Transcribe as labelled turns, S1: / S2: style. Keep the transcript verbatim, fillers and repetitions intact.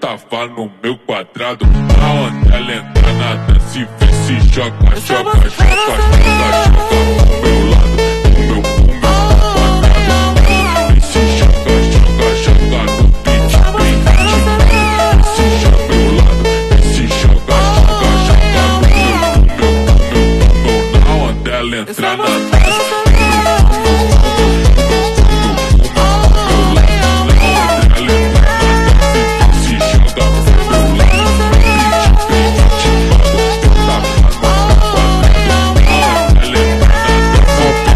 S1: tava no meu quadrado. Aonde ela entra na dança e vê se joga, joga, joga, joga, joga pro meu lado, pro meu, pro meu quadrado. E se joga, joga, joga no beat, beat, beat. E se joga pro meu lado, e se joga, joga, joga no meu, pro meu, pro meu, pro meu. Aonde ela entra na